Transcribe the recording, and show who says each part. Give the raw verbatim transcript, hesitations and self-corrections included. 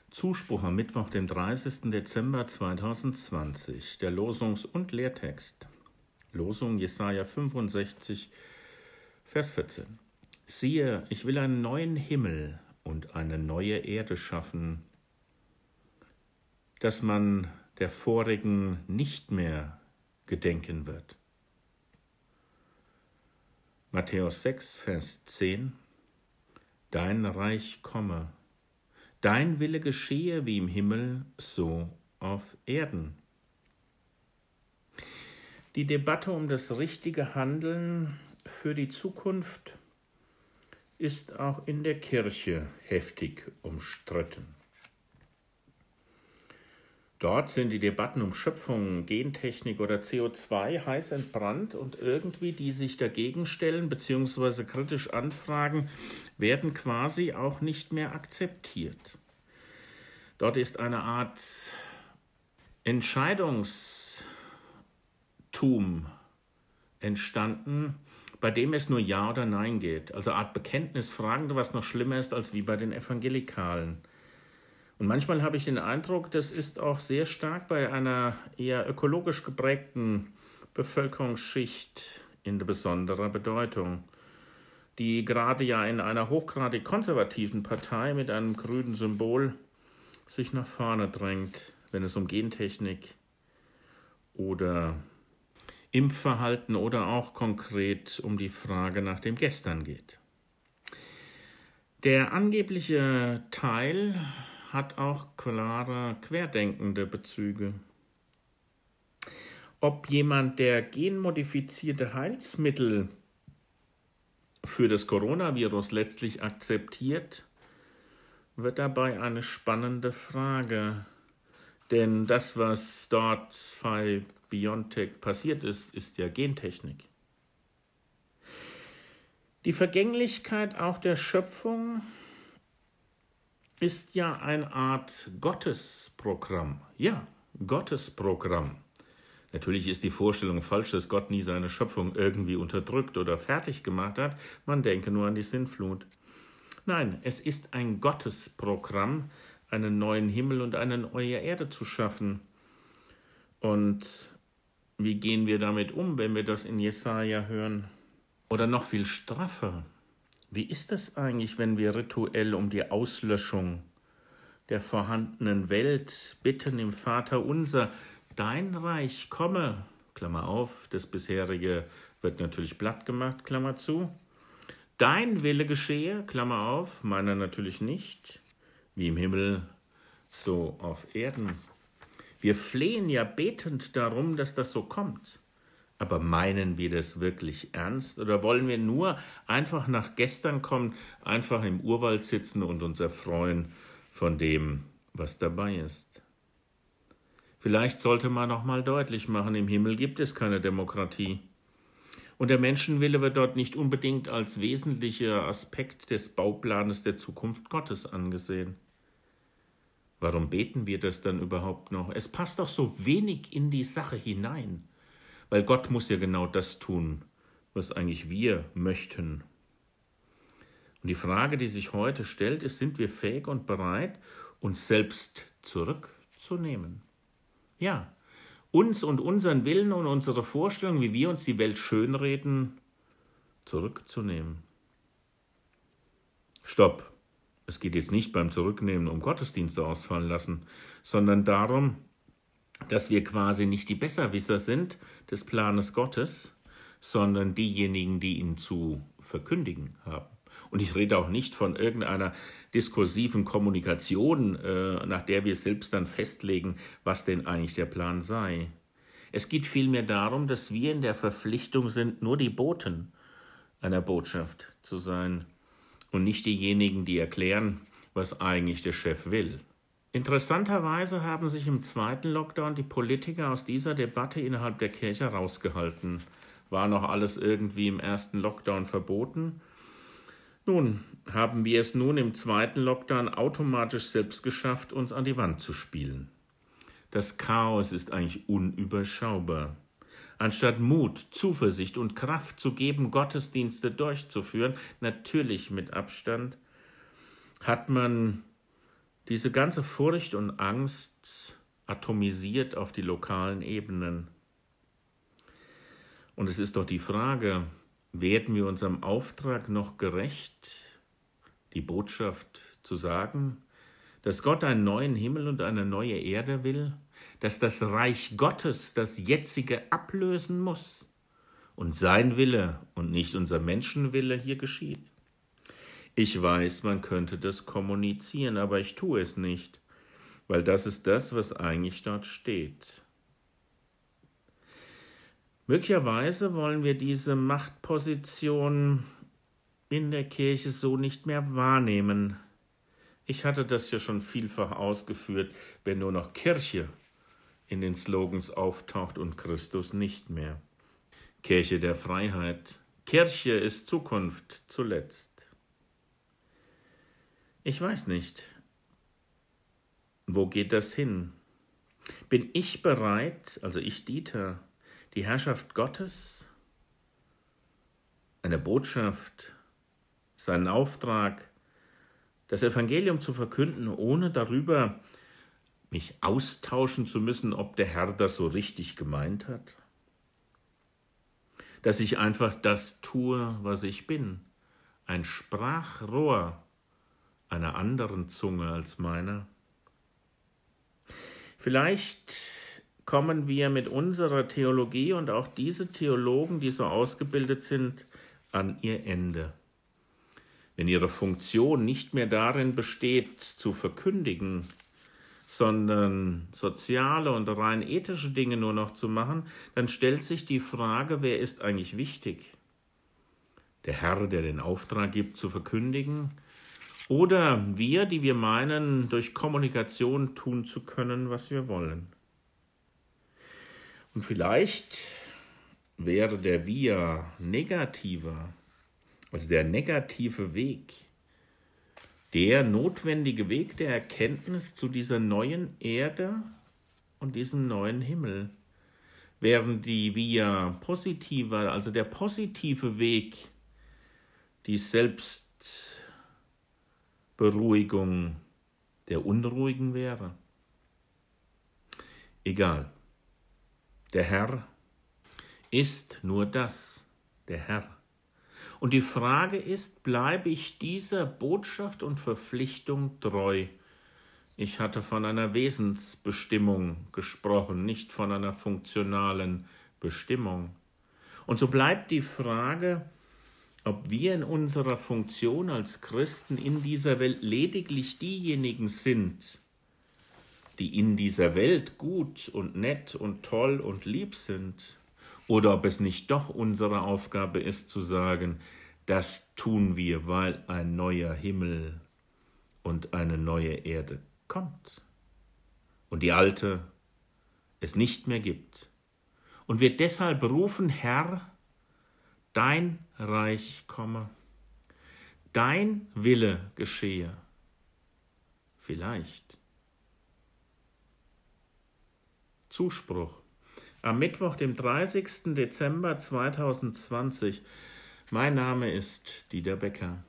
Speaker 1: Zuspruch am Mittwoch, dem dreißigsten Dezember zweitausendzwanzig. Der Losungs- und Lehrtext. Losung Jesaja fünfundsechzig, Vers vierzehn. Siehe, ich will einen neuen Himmel und eine neue Erde schaffen, dass man der vorigen nicht mehr gedenken wird. Matthäus sechs, Vers zehn. Dein Reich komme. Dein Wille geschehe wie im Himmel, so auf Erden. Die Debatte um das richtige Handeln für die Zukunft ist auch in der Kirche heftig umstritten. Dort sind die Debatten um Schöpfung, Gentechnik oder C O zwei heiß entbrannt und irgendwie die sich dagegen stellen bzw. kritisch anfragen, werden quasi auch nicht mehr akzeptiert. Dort ist eine Art Entscheidungstum entstanden, bei dem es nur Ja oder Nein geht. Also eine Art Bekenntnisfragende, was noch schlimmer ist als wie bei den Evangelikalen. Und manchmal habe ich den Eindruck, das ist auch sehr stark bei einer eher ökologisch geprägten Bevölkerungsschicht in besonderer Bedeutung, die gerade ja in einer hochgradig konservativen Partei mit einem grünen Symbol sich nach vorne drängt, wenn es um Gentechnik oder Impfverhalten oder auch konkret um die Frage nach dem Gestern geht. Der angebliche Teil hat auch klare querdenkende Bezüge. Ob jemand, der genmodifizierte Heilsmittel für das Coronavirus letztlich akzeptiert, wird dabei eine spannende Frage. Denn das, was dort bei BioNTech passiert ist, ist ja Gentechnik. Die Vergänglichkeit auch der Schöpfung ist ja eine Art Gottesprogramm. Ja, Gottesprogramm. Natürlich ist die Vorstellung falsch, dass Gott nie seine Schöpfung irgendwie unterdrückt oder fertig gemacht hat. Man denke nur an die Sintflut. Nein, es ist ein Gottesprogramm, einen neuen Himmel und eine neue Erde zu schaffen. Und wie gehen wir damit um, wenn wir das in Jesaja hören? Oder noch viel straffer. Wie ist es eigentlich, wenn wir rituell um die Auslöschung der vorhandenen Welt bitten im Vaterunser, dein Reich komme, Klammer auf, das bisherige wird natürlich platt gemacht, Klammer zu, dein Wille geschehe, Klammer auf, meiner natürlich nicht, wie im Himmel, so auf Erden. Wir flehen ja betend darum, dass das so kommt. Aber meinen wir das wirklich ernst oder wollen wir nur einfach nach gestern kommen, einfach im Urwald sitzen und uns erfreuen von dem, was dabei ist? Vielleicht sollte man noch mal deutlich machen, im Himmel gibt es keine Demokratie. Und der Menschenwille wird dort nicht unbedingt als wesentlicher Aspekt des Bauplanes der Zukunft Gottes angesehen. Warum beten wir das dann überhaupt noch? Es passt doch so wenig in die Sache hinein. Weil Gott muss ja genau das tun, was eigentlich wir möchten. Und die Frage, die sich heute stellt, ist, sind wir fähig und bereit, uns selbst zurückzunehmen? Ja, uns und unseren Willen und unsere Vorstellung, wie wir uns die Welt schönreden, zurückzunehmen. Stopp! Es geht jetzt nicht beim Zurücknehmen um Gottesdienste ausfallen lassen, sondern darum, dass wir quasi nicht die Besserwisser sind des Planes Gottes, sondern diejenigen, die ihn zu verkündigen haben. Und ich rede auch nicht von irgendeiner diskursiven Kommunikation, äh, nach der wir selbst dann festlegen, was denn eigentlich der Plan sei. Es geht vielmehr darum, dass wir in der Verpflichtung sind, nur die Boten einer Botschaft zu sein und nicht diejenigen, die erklären, was eigentlich der Chef will. Interessanterweise haben sich im zweiten Lockdown die Politiker aus dieser Debatte innerhalb der Kirche rausgehalten. War noch alles irgendwie im ersten Lockdown verboten? Nun, haben wir es nun im zweiten Lockdown automatisch selbst geschafft, uns an die Wand zu spielen. Das Chaos ist eigentlich unüberschaubar. Anstatt Mut, Zuversicht und Kraft zu geben, Gottesdienste durchzuführen, natürlich mit Abstand, hat man Diese ganze Furcht und Angst atomisiert auf die lokalen Ebenen. Und es ist doch die Frage, werden wir unserem Auftrag noch gerecht, die Botschaft zu sagen, dass Gott einen neuen Himmel und eine neue Erde will, dass das Reich Gottes das jetzige ablösen muss und sein Wille und nicht unser Menschenwille hier geschieht? Ich weiß, man könnte das kommunizieren, aber ich tue es nicht, weil das ist das, was eigentlich dort steht. Möglicherweise wollen wir diese Machtposition in der Kirche so nicht mehr wahrnehmen. Ich hatte das ja schon vielfach ausgeführt, wenn nur noch Kirche in den Slogans auftaucht und Christus nicht mehr. Kirche der Freiheit. Kirche ist Zukunft zuletzt. Ich weiß nicht, wo geht das hin? Bin ich bereit, also ich Dieter, die Herrschaft Gottes, eine Botschaft, seinen Auftrag, das Evangelium zu verkünden, ohne darüber mich austauschen zu müssen, ob der Herr das so richtig gemeint hat? Dass ich einfach das tue, was ich bin, ein Sprachrohr einer anderen Zunge als meiner? Vielleicht kommen wir mit unserer Theologie und auch diese Theologen, die so ausgebildet sind, an ihr Ende. Wenn ihre Funktion nicht mehr darin besteht, zu verkündigen, sondern soziale und rein ethische Dinge nur noch zu machen, dann stellt sich die Frage, wer ist eigentlich wichtig? Der Herr, der den Auftrag gibt, zu verkündigen, oder wir, die wir meinen, durch Kommunikation tun zu können, was wir wollen? Und vielleicht wäre der Via negativer, also der negative Weg, der notwendige Weg der Erkenntnis zu dieser neuen Erde und diesem neuen Himmel, während die Via positiver, also der positive Weg, die Selbstberuhigung der Unruhigen wäre. Egal. Der Herr ist nur das, der Herr. Und die Frage ist, bleibe ich dieser Botschaft und Verpflichtung treu? Ich hatte von einer Wesensbestimmung gesprochen, nicht von einer funktionalen Bestimmung. Und so bleibt die Frage, ob wir in unserer Funktion als Christen in dieser Welt lediglich diejenigen sind, die in dieser Welt gut und nett und toll und lieb sind, oder ob es nicht doch unsere Aufgabe ist zu sagen, das tun wir, weil ein neuer Himmel und eine neue Erde kommt und die alte es nicht mehr gibt. Und wir deshalb rufen, Herr, dein Reich komme, dein Wille geschehe. Vielleicht. Zuspruch. Am Mittwoch, dem dreißigsten Dezember zweitausendzwanzig. Mein Name ist Dieter Becker.